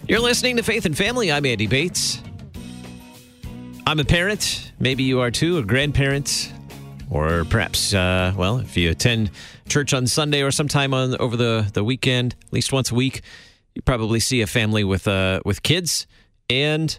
You're listening to Faith and Family. I'm Andy Bates. I'm a parent. Maybe you are too, a grandparent. Or perhaps, if you attend church on Sunday or sometime over the weekend, at least once a week, you probably see a family with kids and,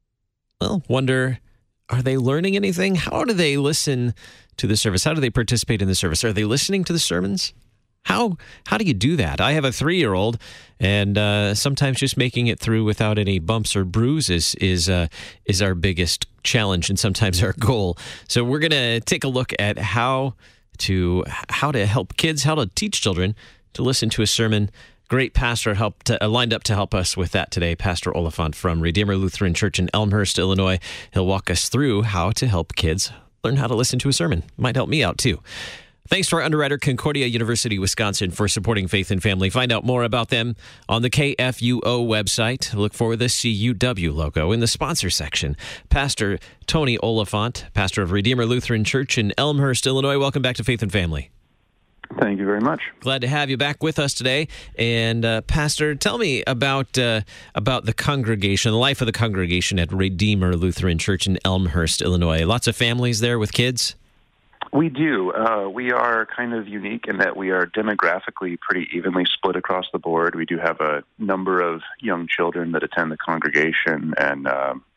wonder, are they learning anything? How do they listen to the service? How do they participate in the service? Are they listening to the sermons? How do you do that? I have a 3-year-old, and sometimes just making it through without any bumps or bruises is our biggest challenge and sometimes our goal. So we're going to take a look at how to help kids, how to teach children to listen to a sermon. Great pastor lined up to help us with that today, Pastor Oliphant from Redeemer Lutheran Church in Elmhurst, Illinois. He'll walk us through how to help kids learn how to listen to a sermon. Might help me out too. Thanks to our underwriter, Concordia University, Wisconsin, for supporting Faith and Family. Find out more about them on the KFUO website. Look for the CUW logo in the sponsor section. Pastor Tony Oliphant, pastor of Redeemer Lutheran Church in Elmhurst, Illinois. Welcome back to Faith and Family. Thank you very much. Glad to have you back with us today. And Pastor, tell me about the congregation, the life of the congregation at Redeemer Lutheran Church in Elmhurst, Illinois. Lots of families there with kids? We do. We are kind of unique in that we are demographically pretty evenly split across the board. We do have a number of young children that attend the congregation and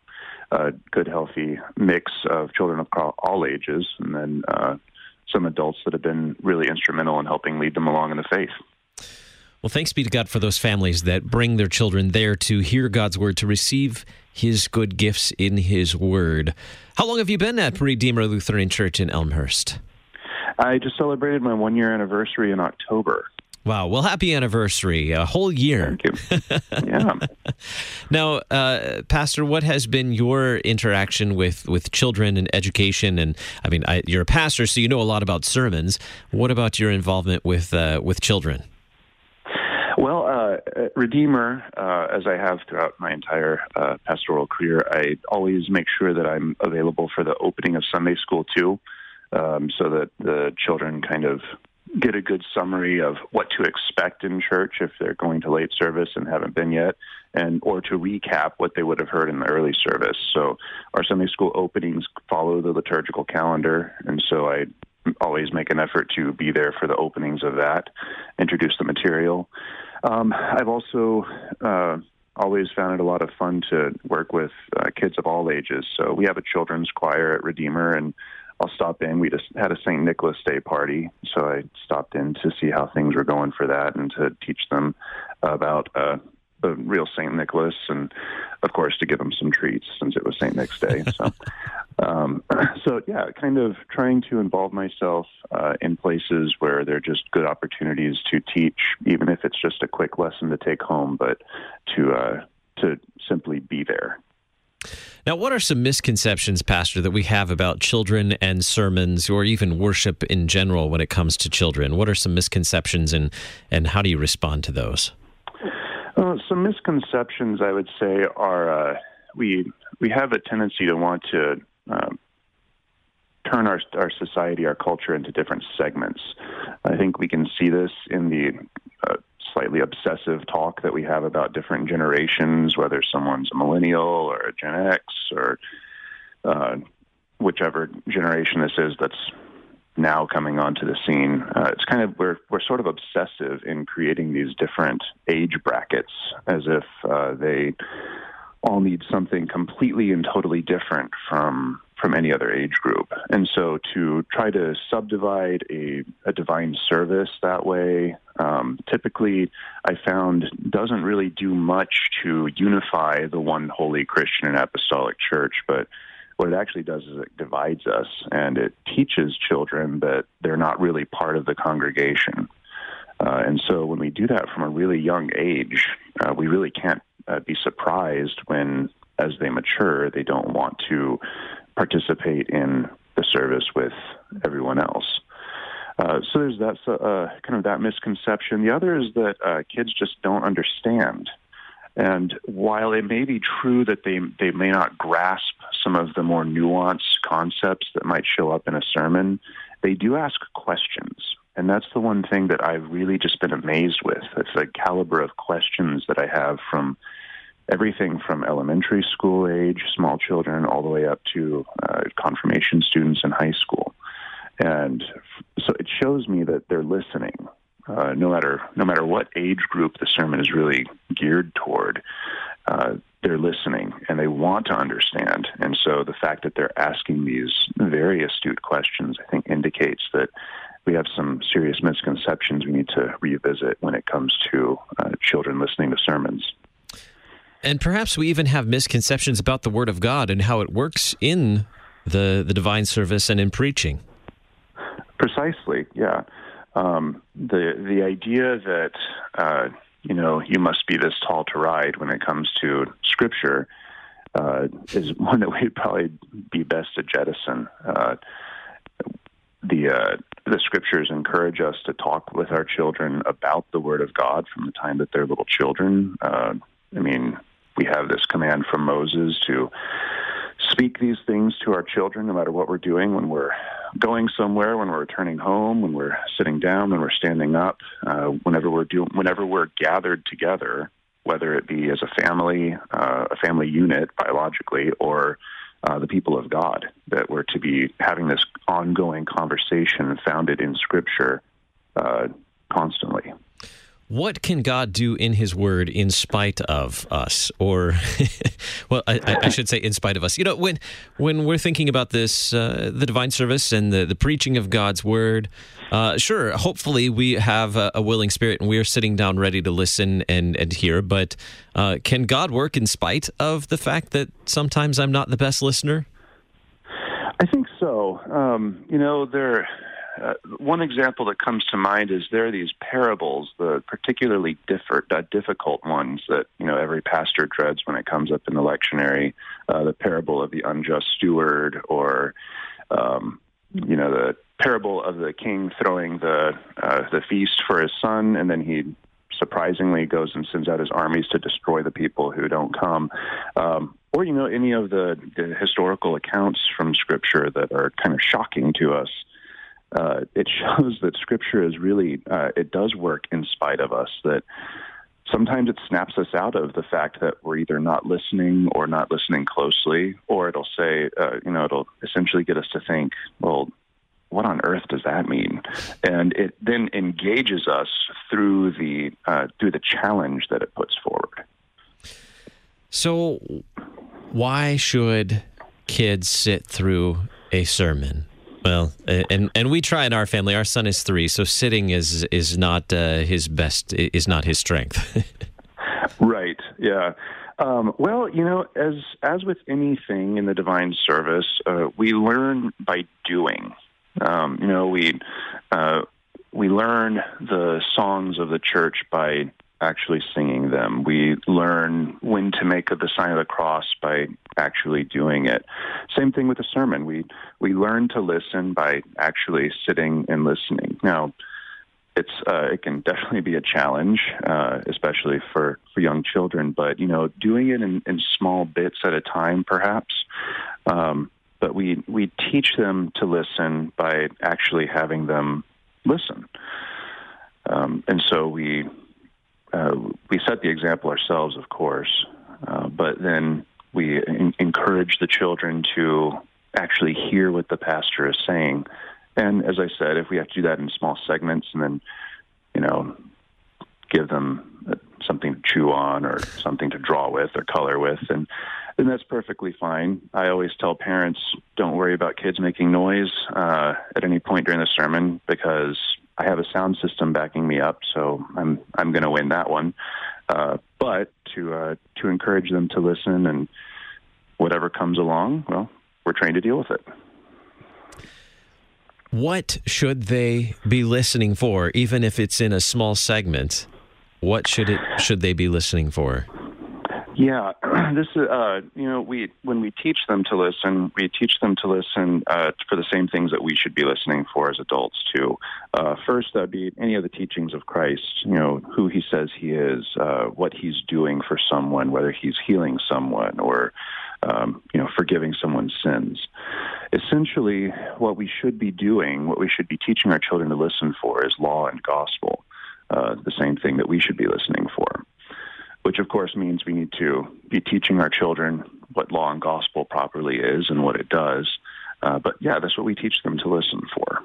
a good, healthy mix of children of all ages, and then some adults that have been really instrumental in helping lead them along in the faith. Well, thanks be to God for those families that bring their children there to hear God's word, to receive His good gifts in His word. How long have you been at Redeemer Lutheran Church in Elmhurst? I just celebrated my 1-year anniversary in October. Wow. Well, happy anniversry. A whole year. Thank you. Yeah. Now, Pastor, what has been your interaction with children and education? And I mean, you're a pastor, so you know a lot about sermons. What about your involvement with children? Well, at Redeemer, as I have throughout my entire pastoral career, I always make sure that I'm available for the opening of Sunday school, too, so that the children kind of get a good summary of what to expect in church if they're going to late service and haven't been yet, or to recap what they would have heard in the early service. So our Sunday school openings follow the liturgical calendar, and so I always make an effort to be there for the openings of that, introduce the material. I've also always found it a lot of fun to work with kids of all ages. So we have a children's choir at Redeemer, and I'll stop in. We just had a St. Nicholas Day party, so I stopped in to see how things were going for that and to teach them about the real St. Nicholas, and, of course, to give them some treats since it was St. Nick's Day. So, kind of trying to involve myself in places where there are just good opportunities to teach, even if it's just a quick lesson to take home, but to simply be there. Now, what are some misconceptions, Pastor, that we have about children and sermons, or even worship in general when it comes to children? What are some misconceptions, and how do you respond to those? Some misconceptions, I would say, are we have a tendency to want to turn our society, our culture, into different segments. I think we can see this in the slightly obsessive talk that we have about different generations, whether someone's a millennial or a Gen X or whichever generation this is that's now coming onto the scene. It's kind of, we're sort of obsessive in creating these different age brackets as if they all need something completely and totally different from any other age group. And so to try to subdivide a divine service that way, typically I found doesn't really do much to unify the one holy Christian and apostolic church, but what it actually does is it divides us, and it teaches children that they're not really part of the congregation. And so when we do that from a really young age, we really can't be surprised when, as they mature, they don't want to participate in the service with everyone else. So there's that kind of that misconception. The other is that kids just don't understand. And while it may be true that they may not grasp some of the more nuanced concepts that might show up in a sermon, they do ask questions. And that's the one thing that I've really just been amazed with. It's the caliber of questions that I have from everything from elementary school age, small children, all the way up to confirmation students in high school. And so it shows me that they're listening. No matter what age group the sermon is really geared toward, they're listening and they want to understand. And so the fact that they're asking these very astute questions, I think, indicates that we have some serious misconceptions we need to revisit when it comes to children listening to sermons. And perhaps we even have misconceptions about the Word of God and how it works in the divine service and in preaching. Precisely, yeah. The idea that you must be this tall to ride when it comes to Scripture is one that we'd probably be best to jettison. The Scriptures encourage us to talk with our children about the Word of God from the time that they're little children. We have this command from Moses to speak these things to our children no matter what we're doing, when we're going somewhere, when we're returning home, when we're sitting down, when we're standing up, whenever we're gathered together, whether it be as a family unit biologically, or the people of God, that we're to be having this ongoing conversation founded in Scripture constantly. What can God do in His Word in spite of us? Or, well, I should say in spite of us. You know, when we're thinking about this, the divine service and the preaching of God's Word, sure, hopefully we have a willing spirit and we are sitting down ready to listen and hear. But can God work in spite of the fact that sometimes I'm not the best listener? I think so. One example that comes to mind is there are these parables, the particularly difficult ones that every pastor dreads when it comes up in the lectionary. The parable of the unjust steward, or the parable of the king throwing the feast for his son, and then he surprisingly goes and sends out his armies to destroy the people who don't come. Or any of the historical accounts from Scripture that are kind of shocking to us. It shows that Scripture is really, it does work in spite of us, that sometimes it snaps us out of the fact that we're either not listening or not listening closely, or it'll say, it'll essentially get us to think, well, what on earth does that mean? And it then engages us through the challenge that it puts forward. So why should kids sit through a sermon? Well, and we try in our family. Our son is 3, so sitting is not his best, is not his strength. Right. Yeah. Well, as with anything in the divine service, we learn by doing. We learn the songs of the church by actually singing them. We learn when to make the sign of the cross by actually doing it. Same thing with the sermon. We learn to listen by actually sitting and listening. Now, it can definitely be a challenge, especially for young children, but doing it in small bits at a time, perhaps. But we teach them to listen by actually having them listen. And so we set the example ourselves, of course, but then we encourage the children to actually hear what the pastor is saying. And as I said, if we have to do that in small segments and then, give them something to chew on or something to draw with or color with, and then that's perfectly fine. I always tell parents, don't worry about kids making noise at any point during the sermon, because I have a sound system backing me up, so I'm going to win that one. But to encourage them to listen, and whatever comes along, well, we're trained to deal with it. What should they be listening for, even if it's in a small segment? What should they be listening for? Yeah, this is when we teach them to listen, we teach them to listen for the same things that we should be listening for as adults too. First, that'd be any of the teachings of Christ. Who He says He is, what He's doing for someone, whether He's healing someone or forgiving someone's sins. Essentially, what we should be doing, what we should be teaching our children to listen for, is law and gospel. The same thing that we should be listening for. which of course means we need to be teaching our children what law and gospel properly is and what it does. But yeah, that's what we teach them to listen for.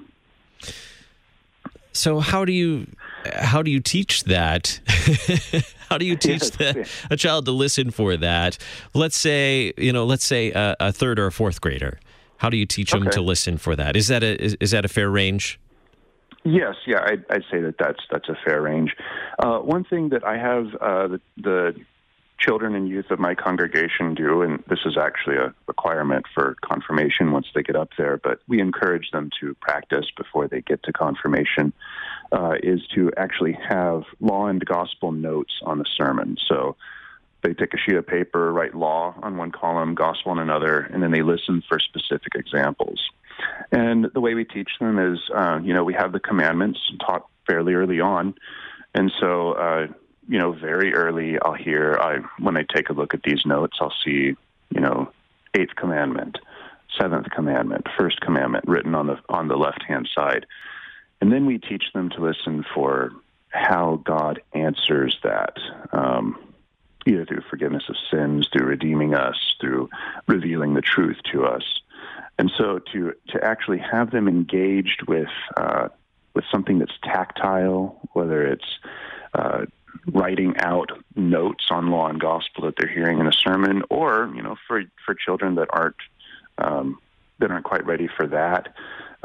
So how do you teach that? How do you teach a child to listen for that? Let's say a third or a fourth grader. How do you teach them to listen for that? Is that a fair range? Yes, yeah, I'd say that's a fair range. One thing that I have the children and youth of my congregation do, and this is actually a requirement for confirmation once they get up there, but we encourage them to practice before they get to confirmation, is to actually have law and gospel notes on the sermon. So they take a sheet of paper, write law on one column, gospel on another, and then they listen for specific examples. And the way we teach them is, we have the commandments taught fairly early on, and so very early, when I take a look at these notes, I'll see, 8th commandment, 7th commandment, 1st commandment written on the left-hand side. And then we teach them to listen for how God answers that, either through forgiveness of sins, through redeeming us, through revealing the truth to us. And so to actually have them engaged with something that's tactile, whether it's writing out notes on law and gospel that they're hearing in a sermon, or for children that aren't quite ready for that,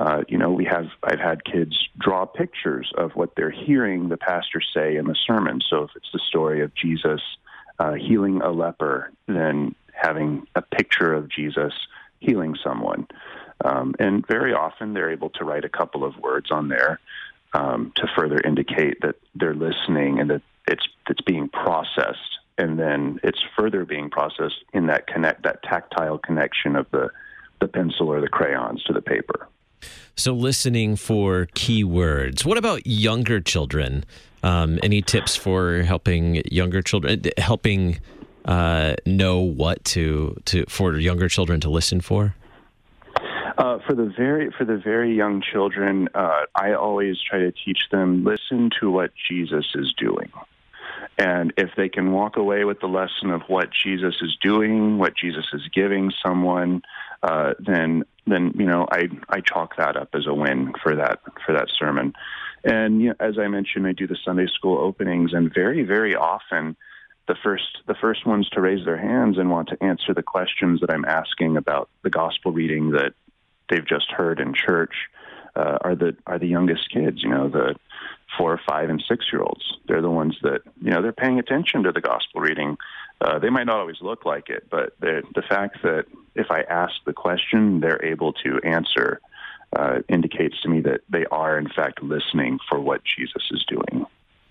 I've had kids draw pictures of what they're hearing the pastor say in the sermon. So if it's the story of Jesus healing a leper, then having a picture of Jesus healing someone, and very often they're able to write a couple of words on there to further indicate that they're listening and that it's being processed, and then it's further being processed in that tactile connection of the pencil or the crayons to the paper. So listening for key words. What about younger children? Any tips for helping younger children, know what for younger children to listen for? For the very young children, I always try to teach them, listen to what Jesus is doing. And if they can walk away with the lesson of what Jesus is doing, what Jesus is giving someone, then I chalk that up as a win for that sermon. And as I mentioned, I do the Sunday school openings, and very, very often the first ones to raise their hands and want to answer the questions that I'm asking about the gospel reading that they've just heard in church are the youngest kids, the 4, 5, and 6-year-olds. They're the ones that, they're paying attention to the gospel reading. They might not always look like it, but the fact that if I ask the question, they're able to answer indicates to me that they are, in fact, listening for what Jesus is doing.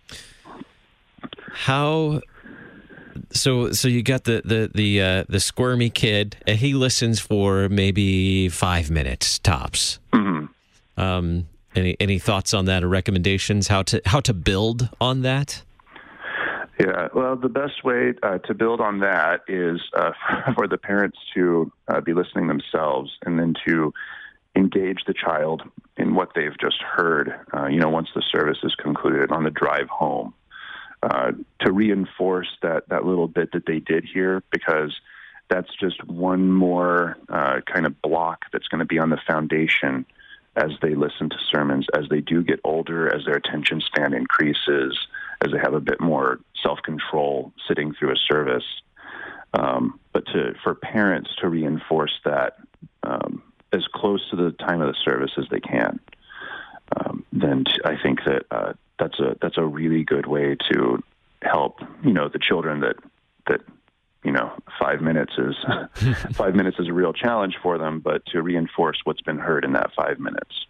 So you got the squirmy kid. He listens for maybe 5 minutes tops. Mm-hmm. Any thoughts on that or recommendations how to build on that? Yeah, well, the best way to build on that is for the parents to be listening themselves, and then to engage the child in what they've just heard. Once the service is concluded on the drive home. To reinforce that little bit that they did hear, because that's just one more kind of block that's going to be on the foundation as they listen to sermons, as they do get older, as their attention span increases, as they have a bit more self-control sitting through a service. But for parents to reinforce that as close to the time of the service as they can, then I think that that's a really good way to help the children that 5 minutes is 5 minutes is a real challenge for them, but to reinforce what's been heard in that 5 minutes.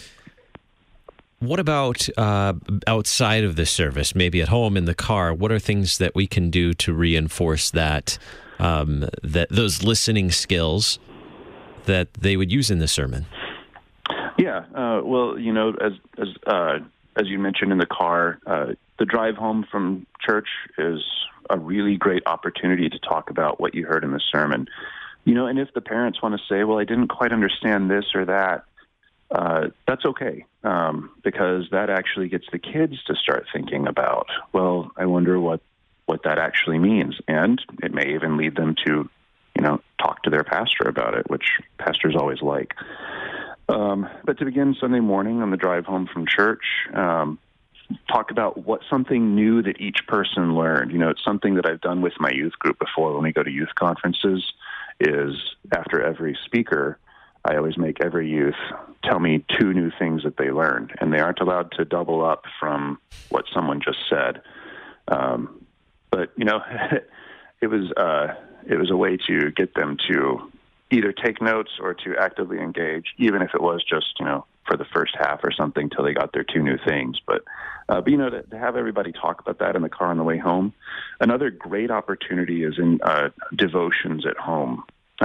What about outside of the service, maybe at home in the car? What are things that we can do to reinforce that those listening skills that they would use in the sermon? Yeah, well, as you mentioned in the car, the drive home from church is a really great opportunity to talk about what you heard in the sermon. And if the parents want to say, well, I didn't quite understand this or that, that's okay, because that actually gets the kids to start thinking about, well, I wonder what what that actually means. And it may even lead them to, talk to their pastor about it, which pastors always like. But to begin Sunday morning on the drive home from church, talk about what something new that each person learned. It's something that I've done with my youth group before when we go to youth conferences, is after every speaker, I always make every youth tell me 2 new things that they learned, and they aren't allowed to double up from what someone just said. But it was a way to get them to either take notes or to actively engage, even if it was just for the first half or something till they got their 2 new things. But to have everybody talk about that in the car on the way home. Another great opportunity is in devotions at home.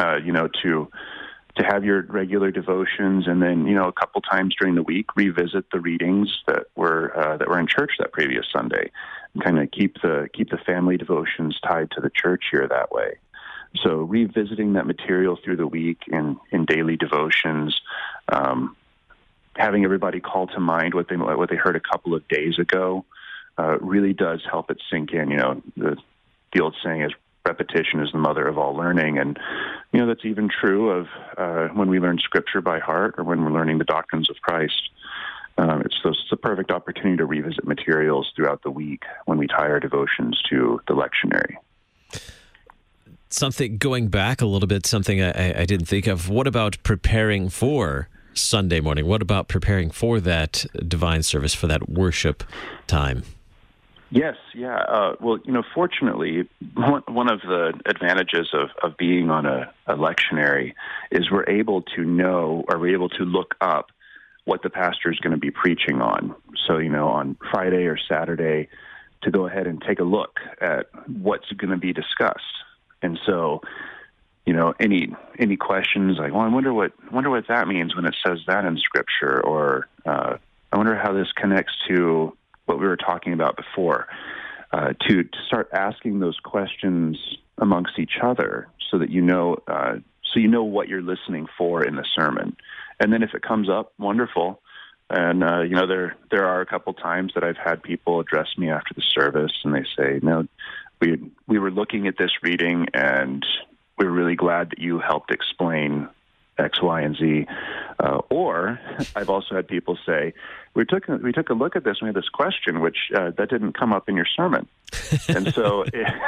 To have your regular devotions, and then a couple times during the week revisit the readings that were in church that previous Sunday, and kind of keep the family devotions tied to the church here that way. So revisiting that material through the week in daily devotions, having everybody call to mind what they heard a couple of days ago, really does help it sink in. The old saying is, repetition is the mother of all learning, and that's even true of when we learn Scripture by heart or when we're learning the doctrines of Christ. It's a perfect opportunity to revisit materials throughout the week when we tie our devotions to the lectionary. Something going back a little bit, something I didn't think of. What about preparing for Sunday morning? What about preparing for that divine service, for that worship time? Yes, yeah. Fortunately, one of the advantages of being on a lectionary is we're able to look up what the pastor is going to be preaching on. So, on Friday or Saturday, to go ahead and take a look at what's going to be discussed. And so, any questions like, well, I wonder what that means when it says that in Scripture, or I wonder how this connects to what we were talking about before, to start asking those questions amongst each other, so that you know what you're listening for in the sermon. And then if it comes up, wonderful. And there are a couple times that I've had people address me after the service, and they say, "No, we were looking at this reading, and we were really glad that you helped explain X, Y, and Z." Or I've also had people say, we took a look at this and we had this question, which that didn't come up in your sermon. And so,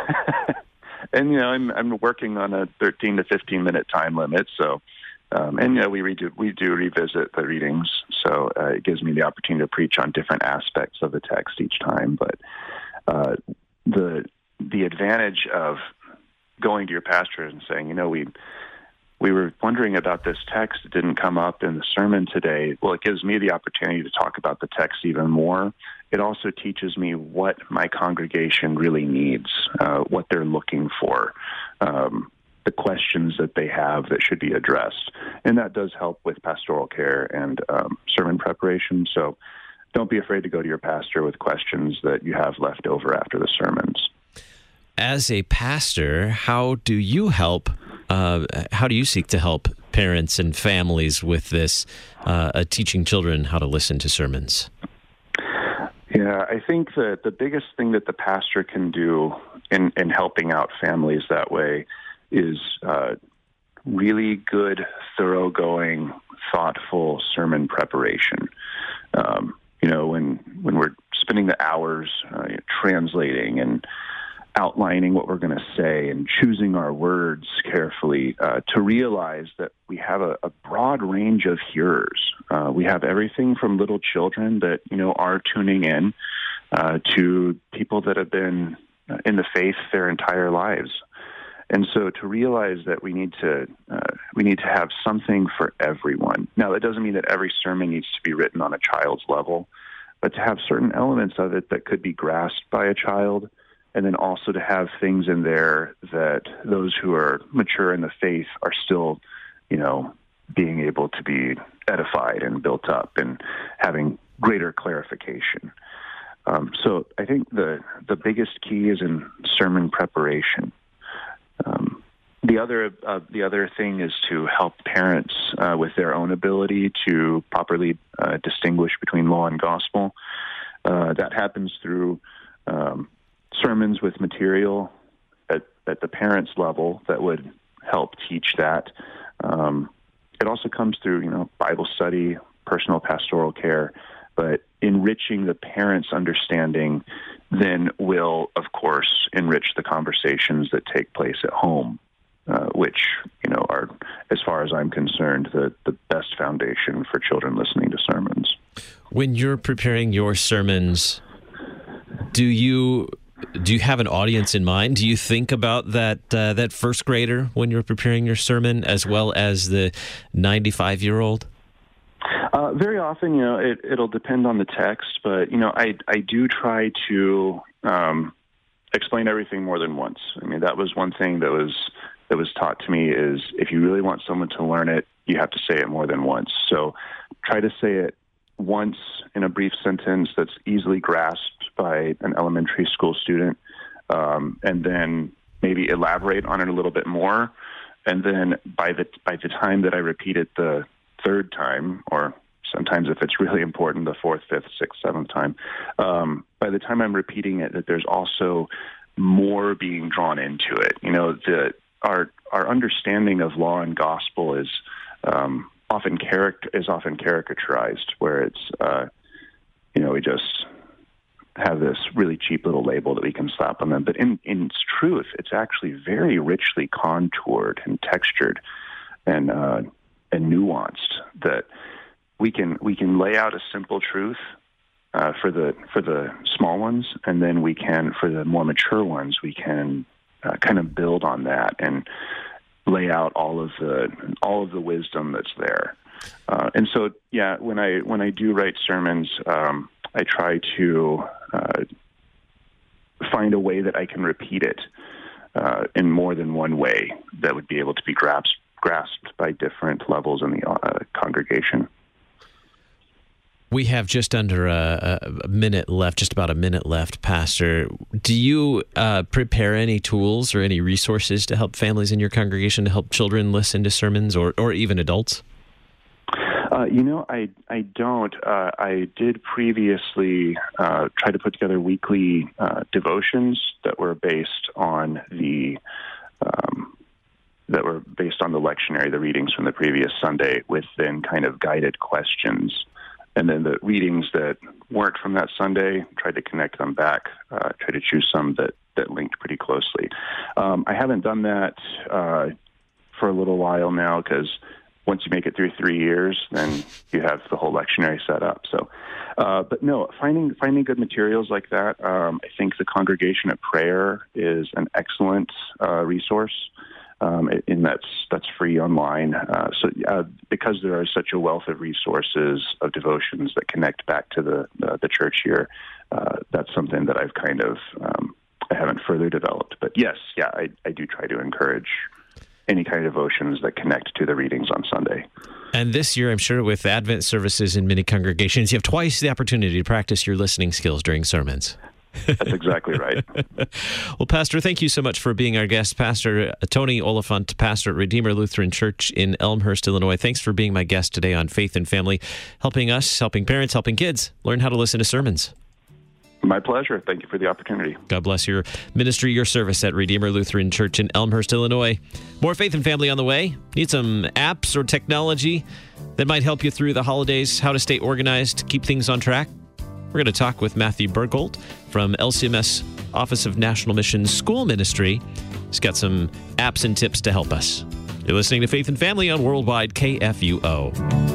I'm working on a 13 to 15 minute time limit. So, we do revisit the readings. So it gives me the opportunity to preach on different aspects of the text each time. But the advantage of going to your pastor and saying, we were wondering about this text. It didn't come up in the sermon today. Well, it gives me the opportunity to talk about the text even more. It also teaches me what my congregation really needs, what they're looking for, the questions that they have that should be addressed. And that does help with pastoral care and sermon preparation. So don't be afraid to go to your pastor with questions that you have left over after the sermons. As a pastor, how do you help? How do you seek to help parents and families with this, teaching children how to listen to sermons? Yeah, I think that the biggest thing that the pastor can do in helping out families that way is really good, thoroughgoing, thoughtful sermon preparation. When we're spending the hours translating and outlining what we're going to say and choosing our words carefully, to realize that we have a broad range of hearers. We have everything from little children that, are tuning in, to people that have been in the faith their entire lives. And so to realize that we need to have something for everyone. Now, that doesn't mean that every sermon needs to be written on a child's level, but to have certain elements of it that could be grasped by a child, and then also to have things in there that those who are mature in the faith are still, being able to be edified and built up and having greater clarification. So I think the biggest key is in sermon preparation. The other thing is to help parents with their own ability to properly distinguish between law and gospel. That happens through sermons with material at the parents' level that would help teach that. It also comes through, Bible study, personal pastoral care, but enriching the parents' understanding then will, of course, enrich the conversations that take place at home, which, are, as far as I'm concerned, the best foundation for children listening to sermons. When you're preparing your sermons, do you have an audience in mind? Do you think about that first grader when you're preparing your sermon, as well as the 95-year-old? Very often, it'll depend on the text, but I do try to explain everything more than once. I mean, that was one thing that was taught to me is if you really want someone to learn it, you have to say it more than once. So try to say it once in a brief sentence that's easily grasped by an elementary school student, and then maybe elaborate on it a little bit more. And then by the time that I repeat it the third time, or sometimes if it's really important, the fourth, fifth, sixth, seventh time, by the time I'm repeating it, that there's also more being drawn into it. Our understanding of law and gospel is often caricaturized, where it's we just have this really cheap little label that we can slap on them. But in its truth, it's actually very richly contoured and textured and nuanced, that we can lay out a simple truth for the small ones, and then we can, for the more mature ones, we can kind of build on that and lay out all of the wisdom that's there. And so, when I do write sermons, I try to find a way that I can repeat it in more than one way that would be able to be grasped by different levels in the congregation. We have just under a minute left, just about a minute left, Pastor. Do you prepare any tools or any resources to help families in your congregation, to help children listen to sermons, or even adults? I don't. I did previously try to put together weekly devotions that were based on the lectionary, the readings from the previous Sunday, with then kind of guided questions. And then the readings that weren't from that Sunday, tried to connect them back, try to choose some that linked pretty closely. I haven't done that for a little while now, because once you make it through 3 years, then you have the whole lectionary set up. So, but no, finding good materials like that, I think the Congregation at Prayer is an excellent resource. And that's free online. Because there are such a wealth of resources of devotions that connect back to the church here, that's something that I've kind of I haven't further developed. But yes, I do try to encourage any kind of devotions that connect to the readings on Sunday. And this year, I'm sure with Advent services in many congregations, you have twice the opportunity to practice your listening skills during sermons. That's exactly right. Well, Pastor, thank you so much for being our guest. Pastor Tony Oliphant, pastor at Redeemer Lutheran Church in Elmhurst, Illinois. Thanks for being my guest today on Faith and Family, helping us, helping parents, helping kids learn how to listen to sermons. My pleasure. Thank you for the opportunity. God bless your ministry, your service at Redeemer Lutheran Church in Elmhurst, Illinois. More Faith and Family on the way. Need some apps or technology that might help you through the holidays, how to stay organized, keep things on track? We're going to talk with Matthew Bergold from LCMS Office of National Missions School Ministry. He's got some apps and tips to help us. You're listening to Faith and Family on Worldwide KFUO.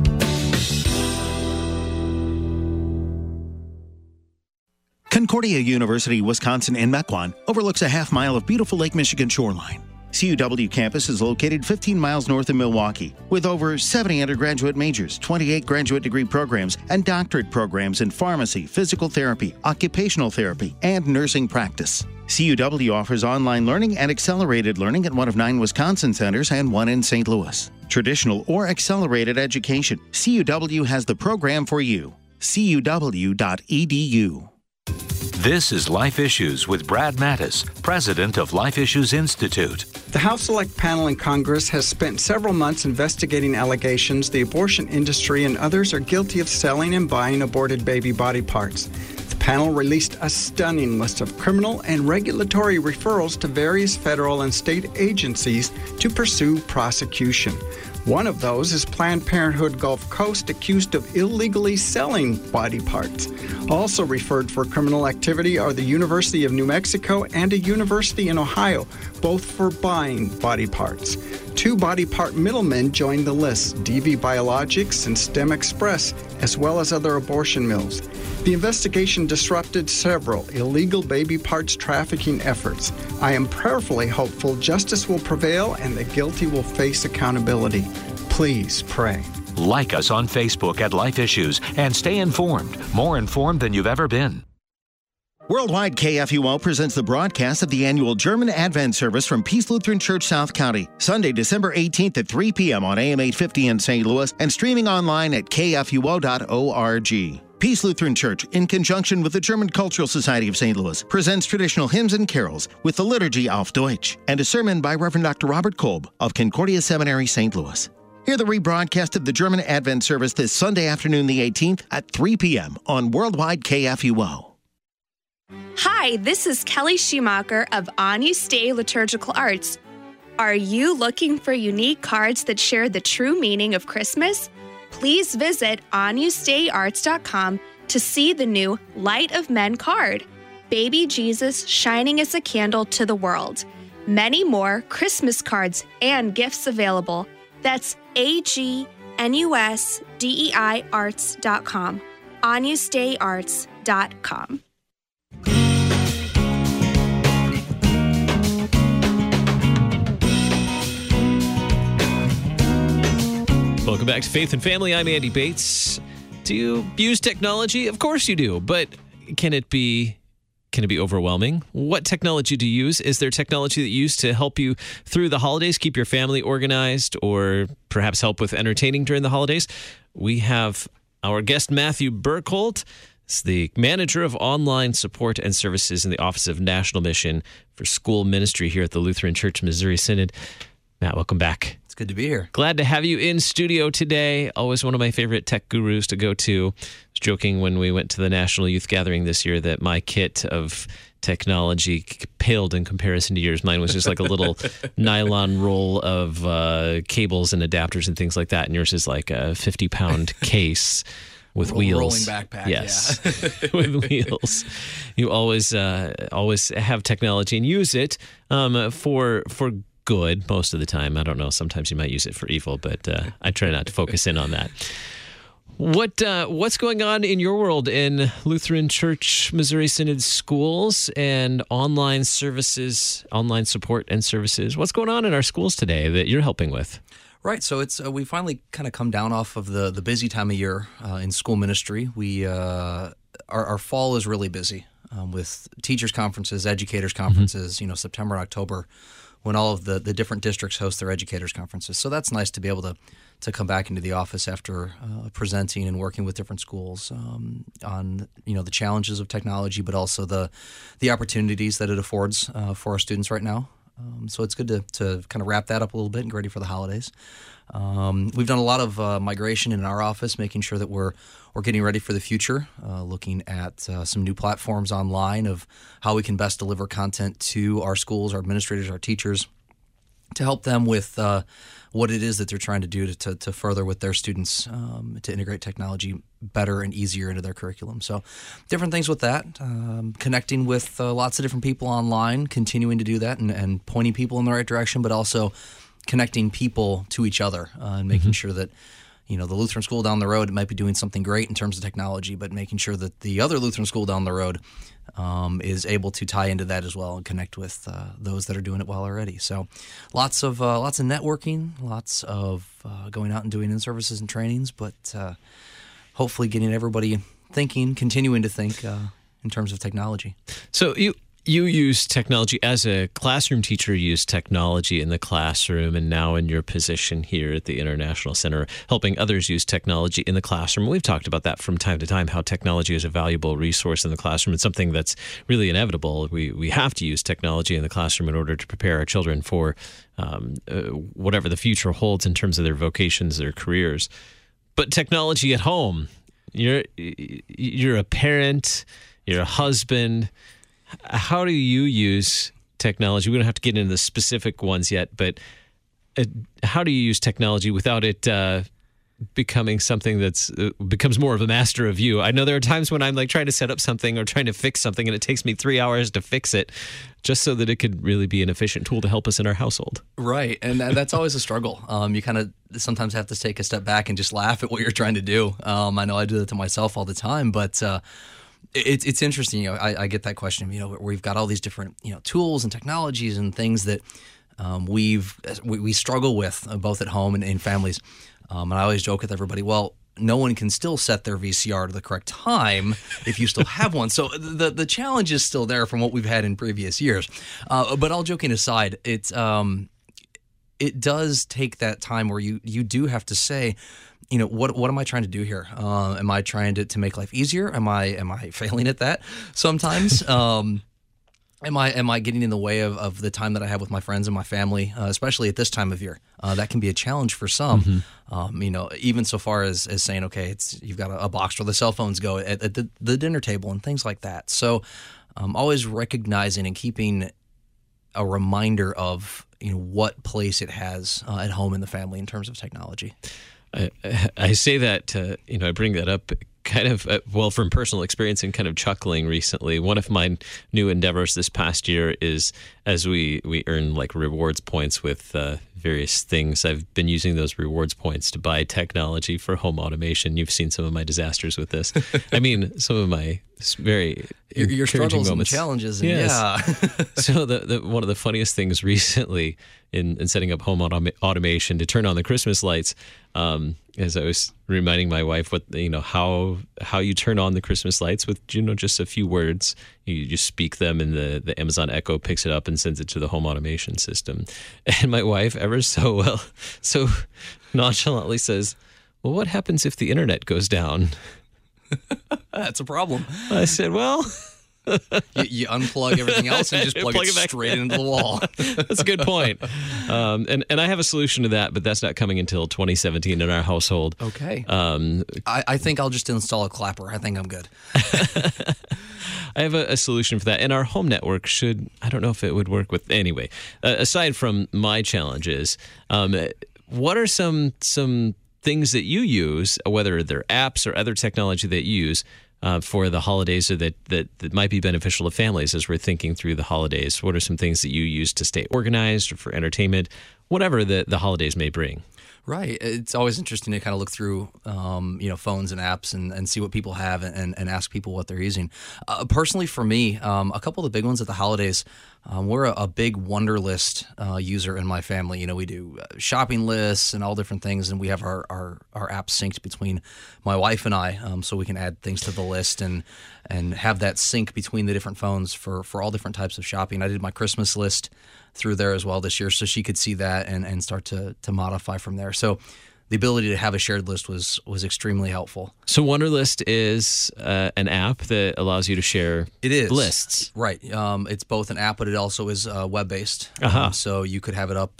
Concordia University, Wisconsin in Mequon overlooks a half mile of beautiful Lake Michigan shoreline. CUW campus is located 15 miles north of Milwaukee, with over 70 undergraduate majors, 28 graduate degree programs, and doctorate programs in pharmacy, physical therapy, occupational therapy, and nursing practice. CUW offers online learning and accelerated learning at one of 9 Wisconsin centers and 1 in St. Louis. Traditional or accelerated education, CUW has the program for you. CUW.edu. This is Life Issues with Brad Mattis, president of Life Issues Institute. The House Select Panel in Congress has spent several months investigating allegations the abortion industry and others are guilty of selling and buying aborted baby body parts. The panel released a stunning list of criminal and regulatory referrals to various federal and state agencies to pursue prosecution. One of those is Planned Parenthood Gulf Coast, accused of illegally selling body parts. Also referred for criminal activity are the University of New Mexico and a university in Ohio, both for buying body parts. 2 body part middlemen joined the list, DV Biologics and STEM Express, as well as other abortion mills. The investigation disrupted several illegal baby parts trafficking efforts. I am prayerfully hopeful justice will prevail and the guilty will face accountability. Please pray. Like us on Facebook at Life Issues and stay informed, more informed than you've ever been. Worldwide KFUO presents the broadcast of the annual German Advent service from Peace Lutheran Church, South County, Sunday, December 18th at 3 p.m. on AM 850 in St. Louis and streaming online at kfuo.org. Peace Lutheran Church, in conjunction with the German Cultural Society of St. Louis, presents traditional hymns and carols with the liturgy auf Deutsch and a sermon by Reverend Dr. Robert Kolb of Concordia Seminary, St. Louis. Hear the rebroadcast of the German Advent service this Sunday afternoon, the 18th at 3 p.m. on Worldwide KFUO. Hi, this is Kelly Schumacher of Agnus Dei Liturgical Arts. Are you looking for unique cards that share the true meaning of Christmas? Please visit agnusdeiarts.com to see the new Light of Men card, Baby Jesus shining as a candle to the world. Many more Christmas cards and gifts available. That's agnusdeiarts.com, agnusdeiarts.com. Welcome back to Faith and Family. I'm Andy Bates. Do you use technology? Of course you do, but can it be overwhelming? What technology do you use? Is there technology that you use to help you through the holidays, keep your family organized, or perhaps help with entertaining during the holidays? We have our guest, Matthew Burkholt. He's the manager of online support and services in the Office of National Mission for School Ministry here at the Lutheran Church Missouri Synod. Matt, welcome back. It's good to be here. Glad to have you in studio today. Always one of my favorite tech gurus to go to. I was joking when we went to the National Youth Gathering this year that my kit of technology paled in comparison to yours. Mine was just like a little nylon roll of cables and adapters and things like that. And yours is like a 50-pound case with wheels. Rolling backpack, yes, yeah. with wheels. You always have technology and use it for good most of the time. I don't know. Sometimes you might use it for evil, but I try not to focus in on that. What's going on in your world in Lutheran Church Missouri Synod schools and online services, online support and services? What's going on in our schools today that you're helping with? Right. So it's we finally kind of come down off of the busy time of year in school ministry. We our fall is really busy with teachers conferences, educators conferences. Mm-hmm. September, October, when all of the different districts host their educators conferences. So that's nice to be able to come back into the office after presenting and working with different schools on the challenges of technology, but also the opportunities that it affords for our students right now. So it's good to kind of wrap that up a little bit and get ready for the holidays. We've done a lot of migration in our office, making sure that we're getting ready for the future, looking at some new platforms online of how we can best deliver content to our schools, our administrators, our teachers, to help them with what it is that they're trying to do to further with their students, to integrate technology better and easier into their curriculum. So different things with that, connecting with lots of different people online, continuing to do that and pointing people in the right direction, but also connecting people to each other and making sure that the Lutheran school down the road might be doing something great in terms of technology, but making sure that the other Lutheran school down the road is able to tie into that as well and connect with those that are doing it well already. So lots of networking, lots of going out and doing in-services and trainings, but hopefully getting everybody continuing to think in terms of technology. So you use technology as a classroom teacher, you use technology in the classroom, and now in your position here at the International Center, helping others use technology in the classroom. We've talked about that from time to time, how technology is a valuable resource in the classroom. It's something that's really inevitable. We have to use technology in the classroom in order to prepare our children for whatever the future holds in terms of their vocations, their careers. But technology at home, you're a parent. you're a husband. How do you use technology? We don't have to get into the specific ones yet, but how do you use technology without it becoming something that's becomes more of a master of you? I know there are times when I'm like trying to set up something or trying to fix something, and it takes me 3 hours to fix it, just so that it could really be an efficient tool to help us in our household. Right, and that's always a struggle. You kind of sometimes have to take a step back and just laugh at what you're trying to do. I know I do that to myself all the time, but it's interesting. I get that question. Where we've got all these different tools and technologies and things that we struggle with both at home and in families. And I always joke with everybody, well, no one can still set their VCR to the correct time if you still have one. So the challenge is still there from what we've had in previous years. But all joking aside, it does take that time where you do have to say, what am I trying to do here? Am I trying to make life easier? Am I failing at that sometimes? Am I getting in the way of the time that I have with my friends and my family, especially at this time of year? That can be a challenge for some. Even so far as saying, okay, you've got a box where the cell phones go at the dinner table and things like that. So always recognizing and keeping a reminder of what place it has at home in the family in terms of technology. I say that I bring that up kind of from personal experience and kind of chuckling recently. One of my new endeavors this past year is as we earn like rewards points with various things. I've been using those rewards points to buy technology for home automation. You've seen some of my disasters with this. I mean, some of my very your struggles moments. And challenges. And yes. Yeah. So the one of the funniest things recently in setting up home automation to turn on the Christmas lights, as I was reminding my wife how you turn on the Christmas lights with just a few words. You just speak them, and the Amazon Echo picks it up and sends it to the home automation system. And my wife, ever so nonchalantly says, "Well, what happens if the internet goes down?" That's a problem. I said, "Well." You unplug everything else and just plug it straight into the wall. That's a good point. And I have a solution to that, but that's not coming until 2017 in our household. Okay. I think I'll just install a clapper. I think I'm good. I have a solution for that. And our home network I don't know if it would work with, anyway, aside from my challenges, what are some things that you use, whether they're apps or other technology that you use, for the holidays or that might be beneficial to families as we're thinking through the holidays? What are some things that you use to stay organized or for entertainment, whatever the holidays may bring? Right. It's always interesting to kind of look through, phones and apps and see what people have and ask people what they're using. Personally, for me, a couple of the big ones at the holidays, we're a big Wunderlist user in my family. We do shopping lists and all different things, and we have our apps synced between my wife and I, so we can add things to the list and have that sync between the different phones for all different types of shopping. I did my Christmas list through there as well this year, so she could see that and start to modify from there. So the ability to have a shared list was extremely helpful. So Wunderlist is an app that allows you to share lists. Right. It's both an app, but it also is web-based. Uh-huh. So you could have it up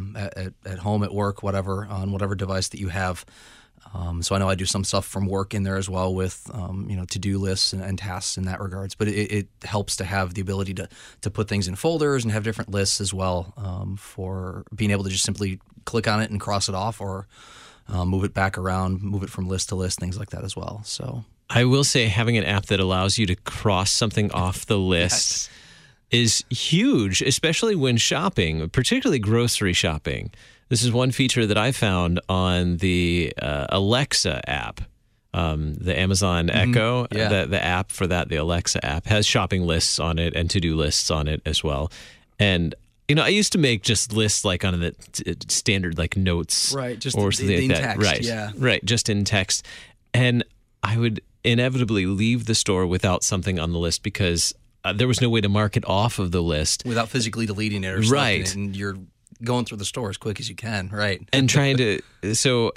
at home, at work, whatever, on whatever device that you have. So I know I do some stuff from work in there as well with, to-do lists and tasks in that regards. But it helps to have the ability to put things in folders and have different lists as well, for being able to just simply click on it and cross it off, or move it back around, move it from list to list, things like that as well. So I will say having an app that allows you to cross something off the list is huge, especially when shopping, particularly grocery shopping. This is one feature that I found on the Alexa app, the Amazon Echo, the app for that, the Alexa app, has shopping lists on it and to-do lists on it as well. And, I used to make just lists like on the standard like notes. Right, just or something in like that. Text, right, yeah. Right, just in text. And I would inevitably leave the store without something on the list because there was no way to mark it off of the list. Without physically deleting it or something. Right. And you're going through the store as quick as you can, right? And so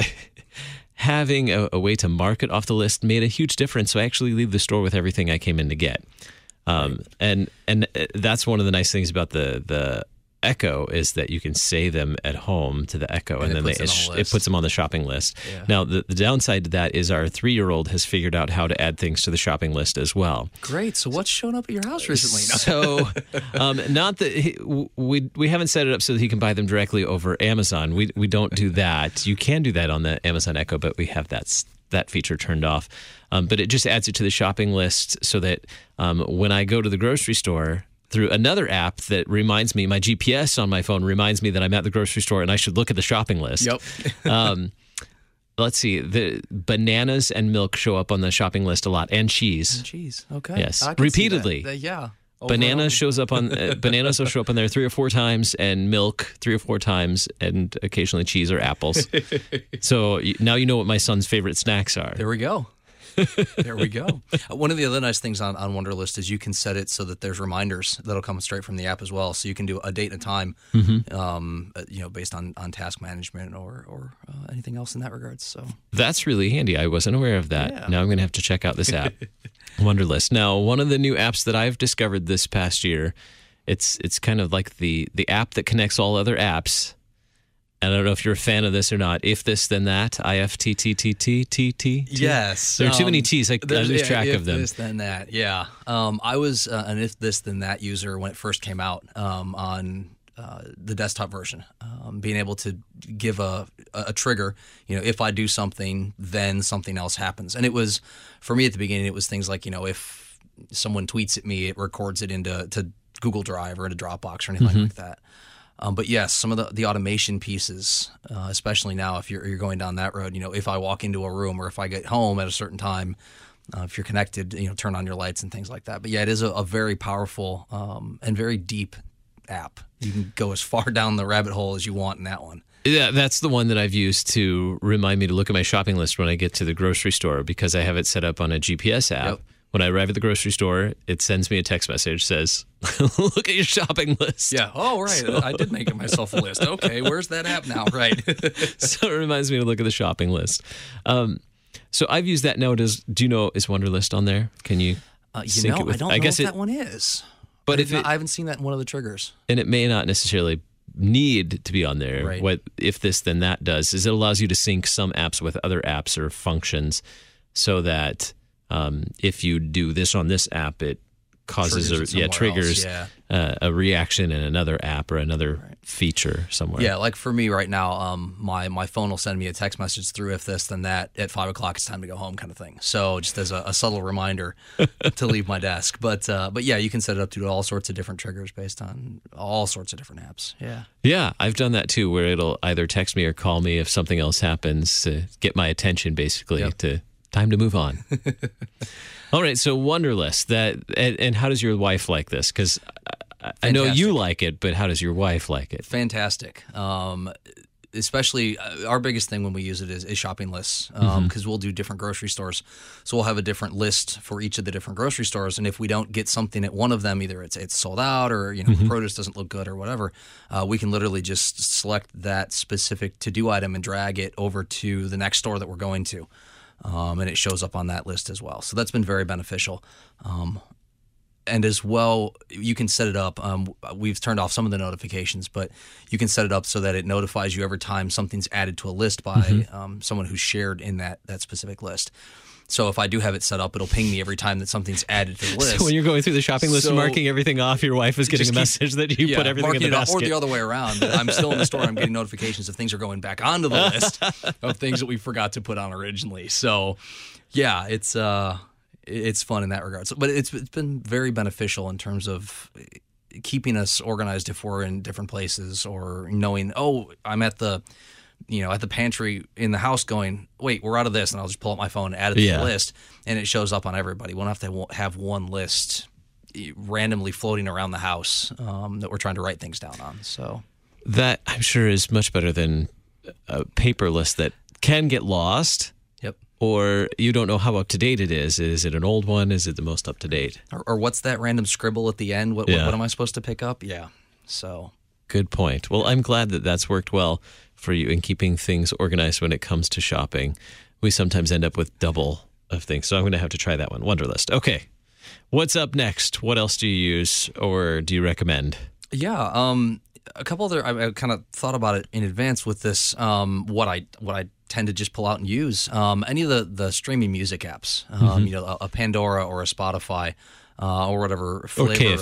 having a way to mark it off the list made a huge difference. So I actually leave the store with everything I came in to get. And that's one of the nice things about the Echo is that you can save them at home to the Echo, and then it puts them on the shopping list. Yeah. Now, the downside to that is our 3-year-old has figured out how to add things to the shopping list as well. Great. So what's shown up at your house recently? So, not that we haven't set it up so that he can buy them directly over Amazon. We don't do that. You can do that on the Amazon Echo, but we have that feature turned off. But it just adds it to the shopping list so that when I go to the grocery store, through another app that reminds me, my GPS on my phone reminds me that I'm at the grocery store and I should look at the shopping list. Yep. Let's see. The bananas and milk show up on the shopping list a lot, and cheese. Okay. Yes, I can repeatedly. See that. Yeah. Bananas shows up on bananas will show up on there 3 or 4 times, and milk 3 or 4 times, and occasionally cheese or apples. So now you know what my son's favorite snacks are. There we go. There we go. One of the other nice things on Wunderlist is you can set it so that there's reminders that'll come straight from the app as well. So you can do a date and a time, based on task management or anything else in that regard. So that's really handy. I wasn't aware of that. Yeah. Now I'm going to have to check out this app, Wunderlist. Now, one of the new apps that I've discovered this past year, it's kind of like the app that connects all other apps. And I don't know if you're a fan of this or not. If This Then That, IFTTTTTT. Yes. There are too many T's. I lose track of them. If This Then That, yeah. I was an If This Then That user when it first came out on the desktop version. Being able to give a trigger, if I do something, then something else happens. And it was, for me at the beginning, it was things like, if someone tweets at me, it records it into Google Drive or into Dropbox or anything like that. But yes, some of the automation pieces, especially now if you're going down that road, if I walk into a room or if I get home at a certain time, if you're connected, turn on your lights and things like that. But yeah, it is a very powerful and very deep app. You can go as far down the rabbit hole as you want in that one. Yeah, that's the one that I've used to remind me to look at my shopping list when I get to the grocery store because I have it set up on a GPS app. Yep. When I arrive at the grocery store, it sends me a text message, says, look at your shopping list. Yeah. Oh, right. So, I did make myself a list. Okay, where's that app now? Right. So it reminds me to look at the shopping list. So I've used that now. Do you know, is Wunderlist on there? Can you sync it with? I don't know if that one is. But I haven't seen that in one of the triggers. And it may not necessarily need to be on there. Right. What If This Then That does is it allows you to sync some apps with other apps or functions so that if you do this on this app, it causes triggers a reaction in another app or another feature somewhere. Yeah, like for me right now, my phone will send me a text message through If This Then That at 5 o'clock. It's time to go home, kind of thing. So just as a subtle reminder to leave my desk. But yeah, you can set it up to do all sorts of different triggers based on all sorts of different apps. Yeah, I've done that too, where it'll either text me or call me if something else happens to get my attention, basically to. Time to move on. All right, so Wunderlist. And how does your wife like this? Because I know you like it, but how does your wife like it? Fantastic. Especially our biggest thing when we use it is shopping lists because we'll do different grocery stores. So we'll have a different list for each of the different grocery stores. And if we don't get something at one of them, either it's sold out or the produce doesn't look good or whatever, we can literally just select that specific to-do item and drag it over to the next store that we're going to. And it shows up on that list as well. So that's been very beneficial. And as well, you can set it up. We've turned off some of the notifications, but you can set it up so that it notifies you every time something's added to a list by someone who's shared in that specific list. So if I do have it set up, it'll ping me every time that something's added to the list. So when you're going through the shopping list and marking everything off, your wife is getting a message that you put everything in the basket. Or the other way around. I'm still in the store. I'm getting notifications of things are going back onto the list of things that we forgot to put on originally. So, yeah, it's fun in that regard. So, but it's been very beneficial in terms of keeping us organized if we're in different places or knowing, I'm at the pantry in the house going, wait, we're out of this. And I'll just pull up my phone and add it to the list. And it shows up on everybody. We don't have to have one list randomly floating around the house that we're trying to write things down on. So that, I'm sure, is much better than a paper list that can get lost. Yep. Or you don't know how up to date it is. Is it an old one? Is it the most up to date? Or what's that random scribble at the end? What am I supposed to pick up? Yeah. So good point. Well, I'm glad that that's worked well for you in keeping things organized when it comes to shopping. We sometimes end up with double of things, so I'm going to have to try that one. Wunderlist. Okay. What's up next? What else do you use or do you recommend? Yeah. a couple other, I kind of thought about it in advance with this. What I tend to just pull out and use any of the streaming music apps. You know, a Pandora or a Spotify. Or whatever flavor, or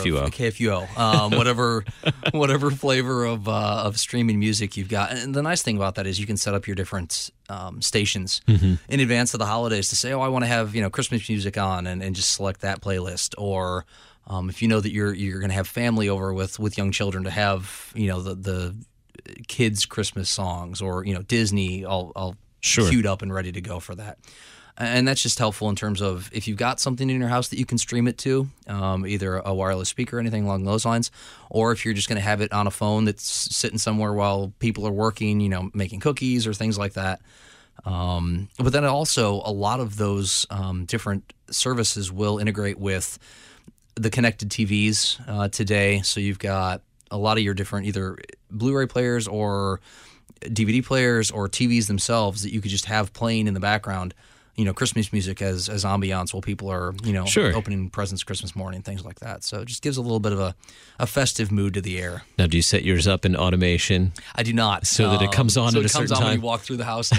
KFUO, whatever flavor of streaming music you've got. And the nice thing about that is you can set up your different stations in advance of the holidays to say, oh, I want to have Christmas music on, and just select that playlist. Or if you know that you're going to have family over with young children, to have the kids' Christmas songs, or Disney all queued up and ready to go for that. And that's just helpful in terms of if you've got something in your house that you can stream it to, either a wireless speaker or anything along those lines, or if you're just going to have it on a phone that's sitting somewhere while people are working, making cookies or things like that. But then also a lot of those different services will integrate with the connected TVs today. So you've got a lot of your different either Blu-ray players or DVD players or TVs themselves that you could just have playing in the background. Christmas music as ambiance while people are, opening presents Christmas morning, things like that. So it just gives a little bit of a festive mood to the air. Now, do you set yours up in automation? I do not. So that it comes on at a certain time? So it comes on when you walk through the house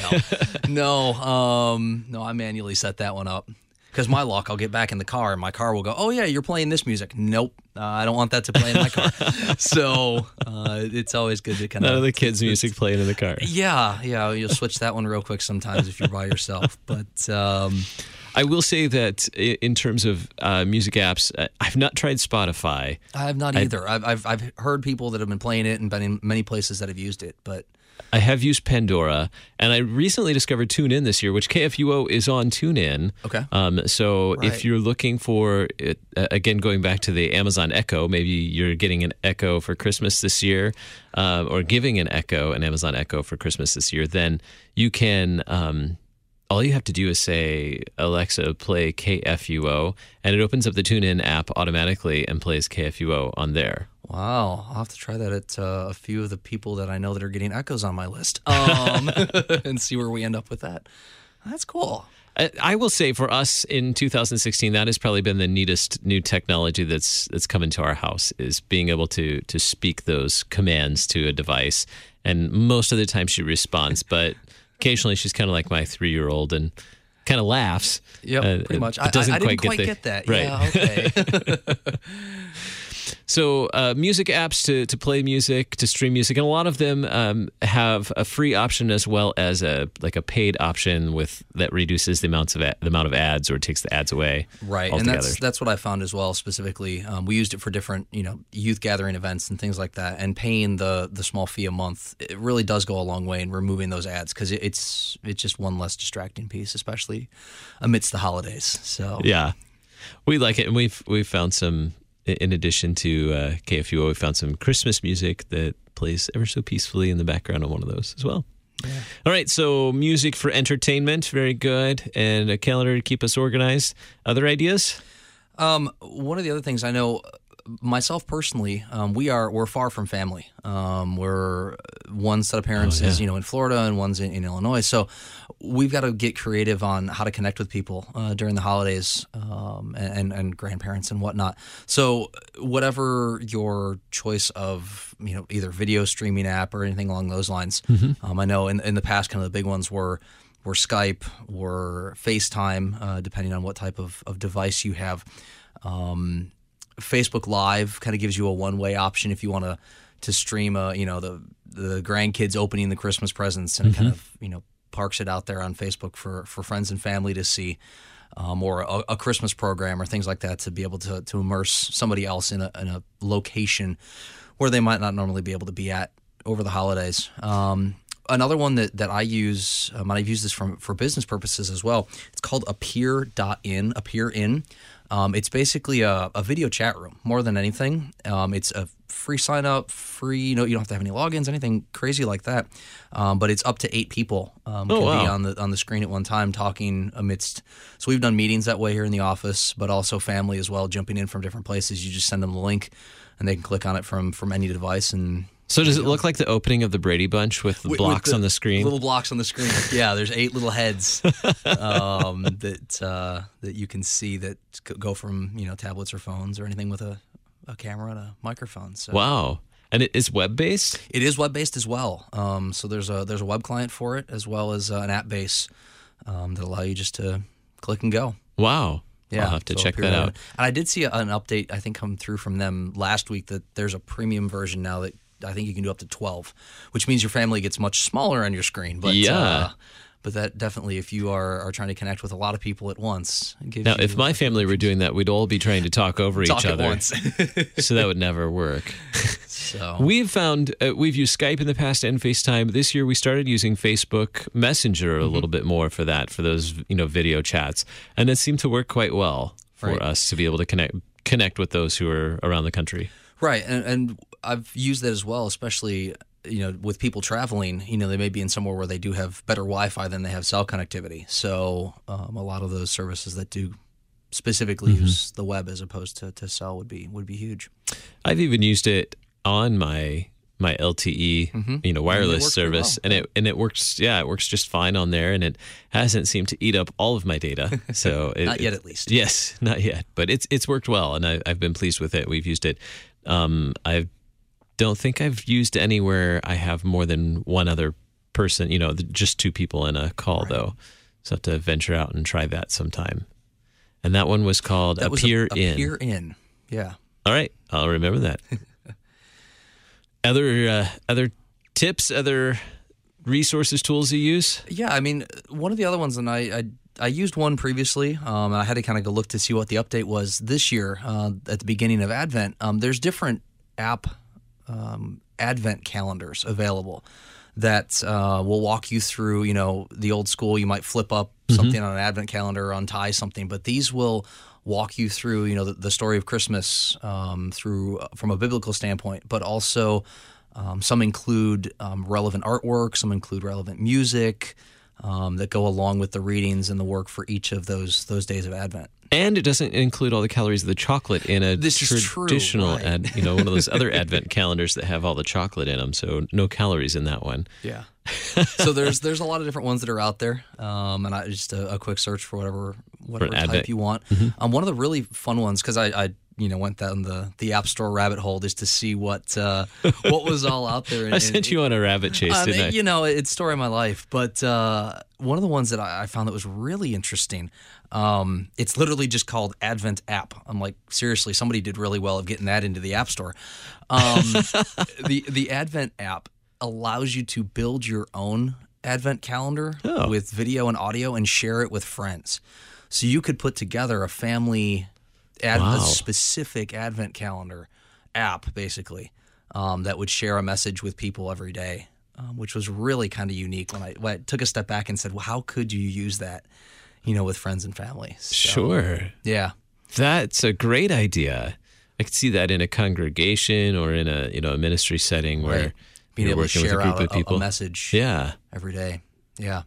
now. No, I manually set that one up. Because my luck, I'll get back in the car, and my car will go, oh, yeah, you're playing this music. Nope, I don't want that to play in my car. So it's always good to kind of... None of the kids' music playing in the car. Yeah, you'll switch that one real quick sometimes if you're by yourself. But I will say that in terms of music apps, I've not tried Spotify. I have not either. I've heard people that have been playing it and been in many places that have used it, but... I have used Pandora, and I recently discovered TuneIn this year, which KFUO is on TuneIn. Okay. So if you're looking for, it, again, going back to the Amazon Echo, maybe you're getting an Echo for Christmas this year, or giving an Amazon Echo for Christmas this year, then you can... all you have to do is say, Alexa, play KFUO, and it opens up the TuneIn app automatically and plays KFUO on there. Wow. I'll have to try that at a few of the people that I know that are getting Echoes on my list and see where we end up with that. That's cool. I will say for us in 2016, that has probably been the neatest new technology that's come into our house, is being able to speak those commands to a device. And most of the time she responds, but... Occasionally, she's kind of like my 3-year-old and kind of laughs. Yep, pretty much. But doesn't I didn't quite get that. Right. Yeah, okay. So music apps to play music, to stream music, and a lot of them have a free option as well as a paid option that reduces the amount of ads or takes the ads away. Right, altogether. And that's what I found as well. Specifically, we used it for different youth gathering events and things like that. And paying the small fee a month, it really does go a long way in removing those ads, because it's just one less distracting piece, especially amidst the holidays. So yeah, we like it, and we've found some. In addition to KFUO, we found some Christmas music that plays ever so peacefully in the background on one of those as well. Yeah. All right, so music for entertainment, very good, and a calendar to keep us organized. Other ideas? One of the other things I know, myself personally, we're far from family. We're one set of parents is in Florida and one's in Illinois, so we've got to get creative on how to connect with people during the holidays and grandparents and whatnot. So whatever your choice of either video streaming app or anything along those lines, I know in the past kind of the big ones were Skype or FaceTime, depending on what type of device you have. Facebook Live kind of gives you a one-way option if you want to stream the grandkids opening the Christmas presents, and it kind of parks it out there on Facebook for friends and family to see, or a Christmas program or things like that, to be able to immerse somebody else in a location where they might not normally be able to be at over the holidays. Another one that I use, and I've used this for business purposes as well, it's called Appear.in, Appear.in. It's basically a video chat room more than anything. It's a free sign up, free, you don't have to have any logins, anything crazy like that. But it's up to 8 people can be on the screen at one time talking amidst. So we've done meetings that way here in the office, but also family as well, jumping in from different places. You just send them the link and they can click on it from any device. And so does it look like the opening of the Brady Bunch with the blocks on the screen? Little blocks on the screen. Yeah, there's 8 little heads that you can see that go from tablets or phones or anything with a camera and a microphone. So. Wow. And it is web-based? It is web-based as well. So there's a web client for it as well as an app base that allow you just to click and go. Wow. Yeah, I'll have to check that out. And I did see an update, I think, come through from them last week that there's a premium version now that I think you can do up to 12, which means your family gets much smaller on your screen. But, but that definitely, if you are trying to connect with a lot of people at once. It gives Now, you if my family were doing that, we'd all be trying to talk over each other. At once. So that would never work. So We've found we've used Skype in the past and FaceTime. This year we started using Facebook Messenger a little bit more for that, for those video chats, and it seemed to work quite well for us to be able to connect with those who are around the country. Right, and I've used that as well, especially with people traveling. They may be in somewhere where they do have better Wi-Fi than they have cell connectivity. So a lot of those services that do specifically use the web as opposed to cell would be huge. I've even used it on my LTE wireless service, well. and it works. Yeah, it works just fine on there, and it hasn't seemed to eat up all of my data. So not yet, at least. Yes, not yet, but it's worked well, and I've been pleased with it. We've used it. I don't think I've used anywhere I have more than one other person. Just two people in a call though. So I have to venture out and try that sometime. And that one was called Appear In. Appear In. Yeah. All right, I'll remember that. Other tips, other resources, tools you use? Yeah, I mean, one of the other ones, and I used one previously, and I had to kind of go look to see what the update was this year at the beginning of Advent. There's different app Advent calendars available that will walk you through, the old school. You might flip up something on an Advent calendar or untie something, but these will walk you through, the story of Christmas from a biblical standpoint, but also some include relevant artwork, some include relevant music that go along with the readings and the work for each of those days of Advent. And it doesn't include all the calories of the chocolate in a traditional, right. One of those other Advent calendars that have all the chocolate in them. So no calories in that one. Yeah. So there's a lot of different ones that are out there, and I just a quick search for whatever type Advent. you want. One of the really fun ones, because I went down the App Store rabbit hole just to see what was all out there. I sent you on a rabbit chase, didn't I? It's story of my life. But one of the ones that I found that was really interesting, it's literally just called Advent App. I'm like, seriously, somebody did really well of getting that into the App Store. The Advent App allows you to build your own Advent calendar with video and audio and share it with friends. So you could put together a family a specific Advent calendar app, basically, that would share a message with people every day, which was really kind of unique when I took a step back and said, well, how could you use that, with friends and family? So, sure. Yeah. That's a great idea. I could see that in a congregation or in a ministry setting where being you're able working to share with a group out of people. A message every day. Yeah.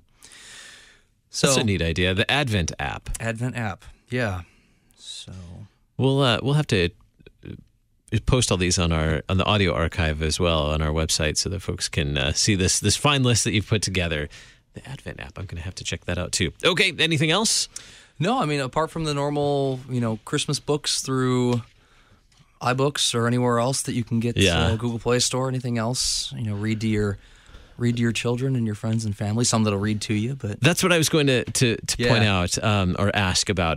So that's a neat idea. The Advent App. Advent App. Yeah. So we'll have to post all these on the audio archive as well on our website so that folks can see this fine list that you've put together. The Advent App. I'm going to have to check that out too. Okay. Anything else? No, I mean, apart from the normal, Christmas books through iBooks or anywhere else that you can get Google Play Store, anything else, read to your children and your friends and family. Some that'll read to you, but that's what I was going to point out or ask about.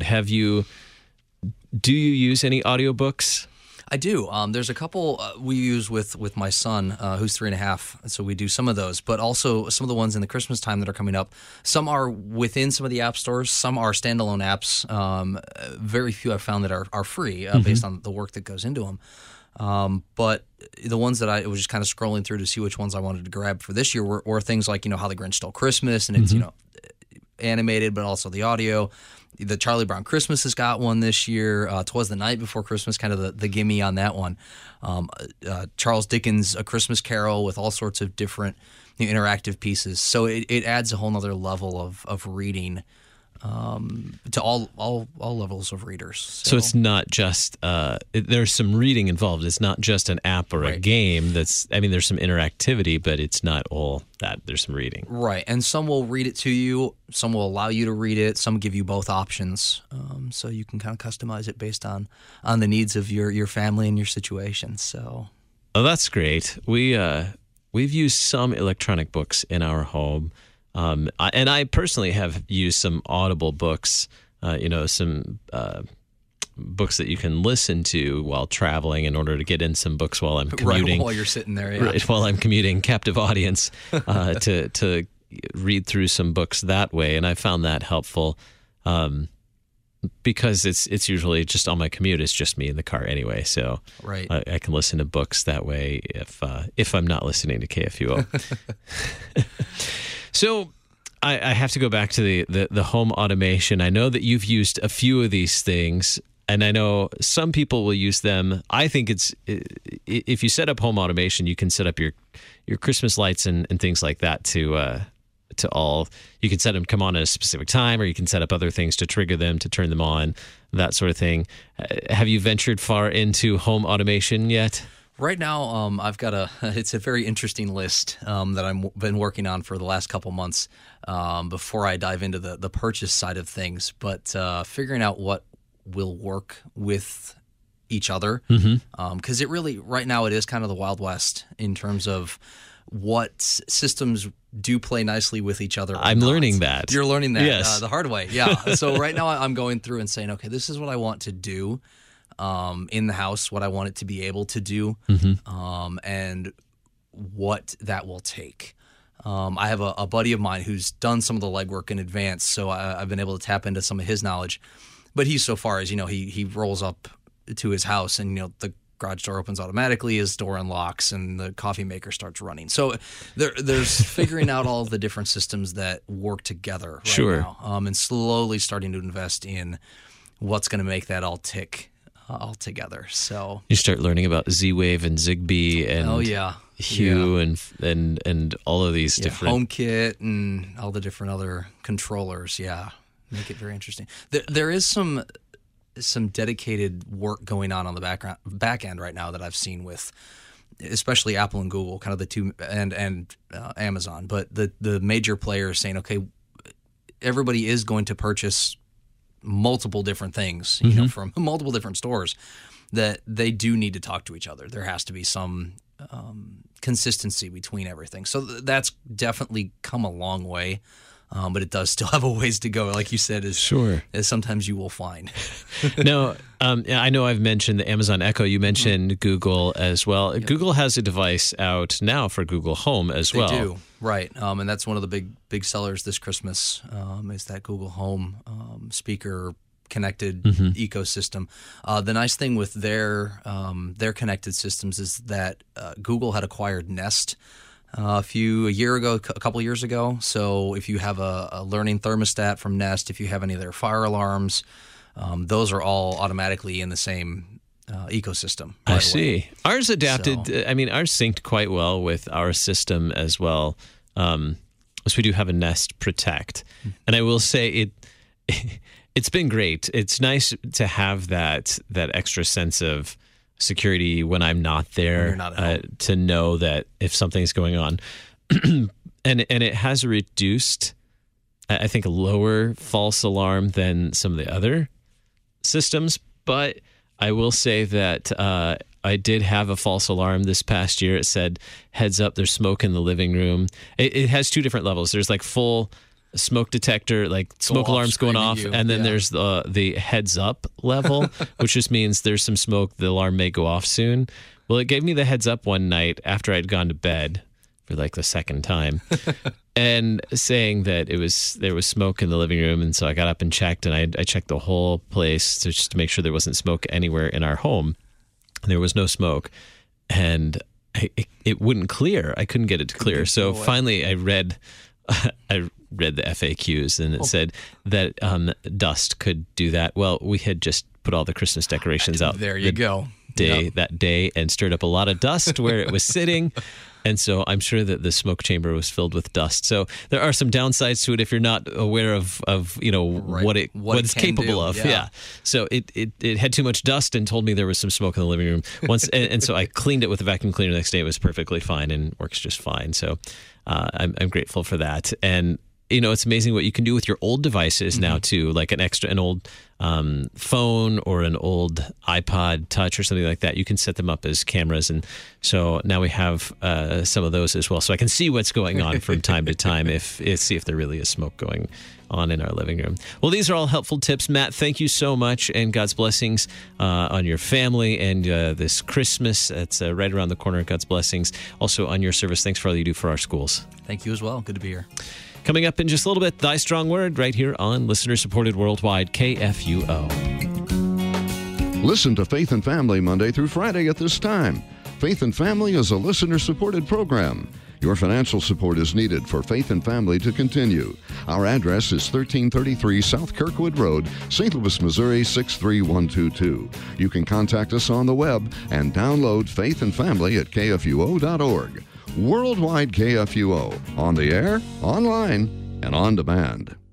Do you use any audiobooks? I do. There's a couple we use with my son, who's 3.5, so we do some of those, but also some of the ones in the Christmas time that are coming up. Some are within some of the app stores. Some are standalone apps. Very few I've found that are free based on the work that goes into them. But the ones that I was just kind of scrolling through to see which ones I wanted to grab for this year were things like, How the Grinch Stole Christmas, and it's, animated, but also the audio. The Charlie Brown Christmas has got one this year. 'Twas the Night Before Christmas, kind of the gimme on that one. Charles Dickens' A Christmas Carol with all sorts of different interactive pieces. So it adds a whole nother level of reading to all levels of readers. So it's not just there's some reading involved. It's not just an app or a game. There's some interactivity, but it's not all that. There's some reading. Right, and some will read it to you. Some will allow you to read it. Some give you both options, so you can kind of customize it based on the needs of your family and your situation. So Oh, that's great. We've used some electronic books in our home, and I personally have used some Audible books. Some books that you can listen to while traveling in order to get in some books while I'm commuting. Right, while you're sitting there, yeah. Right, while I'm commuting, captive audience, to read through some books that way, and I found that helpful. Because it's usually just on my commute. It's just me in the car anyway, so right. I can listen to books that way if I'm not listening to KFUO. So I have to go back to the home automation. I know that you've used a few of these things, and I know some people will use them. I think if you set up home automation, you can set up your Christmas lights and things like that to all. You can set them come on at a specific time, or you can set up other things to trigger them, to turn them on, that sort of thing. Have you ventured far into home automation yet? Right now, I've got it's a very interesting list that I've been working on for the last couple months before I dive into the purchase side of things. But figuring out what will work with each other, because it really, right now, it is kind of the Wild West in terms of what systems do play nicely with each other. I'm learning that. You're learning that yes. The hard way. Yeah. So right now I'm going through and saying, okay, this is what I want to do in the house, what I want it to be able to do, and what that will take. I have a buddy of mine who's done some of the legwork in advance, so I've been able to tap into some of his knowledge. But he's so far as, he rolls up to his house and, the garage door opens automatically, his door unlocks, and the coffee maker starts running. So there's figuring out all the different systems that work together right now, and slowly starting to invest in what's going to make that all tick all together. So you start learning about Z-Wave and Zigbee and Hue and all of these different HomeKit and all the different other controllers. Yeah, make it very interesting. There is some dedicated work going on the back end right now that I've seen with especially Apple and Google, kind of the two, and Amazon. But the major players saying, okay, everybody is going to purchase multiple different things, from multiple different stores, that they do need to talk to each other. There has to be some consistency between everything. So that's definitely come a long way. But it does still have a ways to go, like you said, as sometimes you will find. No, I know I've mentioned the Amazon Echo. You mentioned Google as well. Yep. Google has a device out now for Google Home as well. They do, right. And that's one of the big sellers this Christmas, is that Google Home speaker connected ecosystem. The nice thing with their connected systems is that Google had acquired Nest a couple years ago. So if you have a learning thermostat from Nest, if you have any of their fire alarms, those are all automatically in the same ecosystem. I see. Ours adapted. Ours synced quite well with our system as well. So we do have a Nest Protect, and I will say it's been great. It's nice to have that extra sense of security when I'm not there, to know that if something's going on, and it has reduced, I think, a lower false alarm than some of the other systems. But I will say that I did have a false alarm this past year. It said, "Heads up, there's smoke in the living room." It has two different levels. There's like full smoke detector, like smoke alarms going off, and then there's the heads up level, which just means there's some smoke, the alarm may go off soon. Well, it gave me the heads up one night after I'd gone to bed for like the second time, and saying that there was smoke in the living room. And so I got up and checked, and I checked the whole place just to make sure there wasn't smoke anywhere in our home. And there was no smoke, and it wouldn't clear. I couldn't get it to clear. So finally I read the FAQs, and it said that dust could do that. Well, we had just put all the Christmas decorations out. There you go. That day, and stirred up a lot of dust where it was sitting. And so I'm sure that the smoke chamber was filled with dust. So there are some downsides to it if you're not aware of what it's capable of. Yeah. So it had too much dust and told me there was some smoke in the living room once, and so I cleaned it with a vacuum cleaner the next day. It was perfectly fine and works just fine. So I'm grateful for that. And it's amazing what you can do with your old devices now too, like an old phone or an old iPod Touch or something like that. You can set them up as cameras, and so now we have some of those as well. So I can see what's going on from time to time see if there really is smoke going on in our living room. Well, these are all helpful tips. Matt, thank you so much, and God's blessings on your family and this Christmas that's right around the corner. God's blessings also on your service. Thanks for all you do for our schools. Thank you as well. Good to be here. Coming up in just a little bit, Thy Strong Word right here on listener-supported worldwide KFUO. Listen to Faith and Family Monday through Friday at this time. Faith and Family is a listener-supported program. Your financial support is needed for Faith and Family to continue. Our address is 1333 South Kirkwood Road, St. Louis, Missouri 63122. You can contact us on the web and download Faith and Family at kfuo.org. Worldwide KFUO, on the air, online, and on demand.